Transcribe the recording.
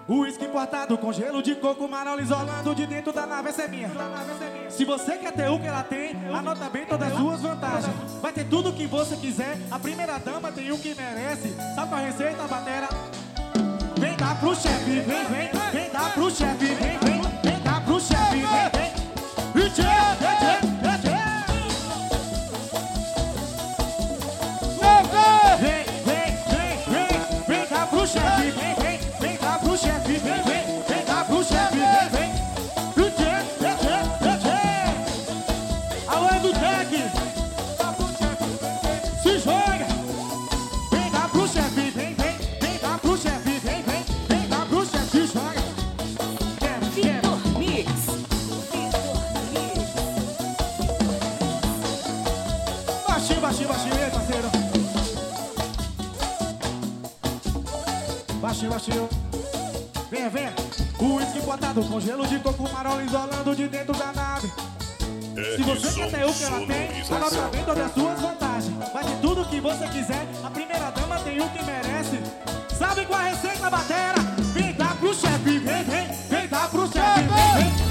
Uísque importado com gelo de coco, marola isolando de dentro da nave, essa é minha. Se você quer ter o que ela tem, anota bem todas as suas vantagens. Vai ter tudo o que você quiser, a primeira dama tem o que merece. Sabe a receita, batera? Vem dar pro chefe, vem dar pro chefe, vem dar pro chefe, vem. Vem dar pro chefe, vem dar pro chefe, vem dar pro chefe, vem. Alô, do Jack, se joga. Vem dar pro chefe, vem dar pro chefe, vem dar pro chefe, se joga. Vitor Mix. Baixinho, e aí, parceiro? Baixinho. Vem. O uísque botado com gelo de coco, marola isolando de dentro da nave. Se você quer ter o que ela tem, anota bem todas as suas vantagens. Vai ter tudo o que você quiser, a primeira dama tem o que merece. Sabe qual é a receita, batera? Vem dar pro chefe, vem dar pro chefe, vem.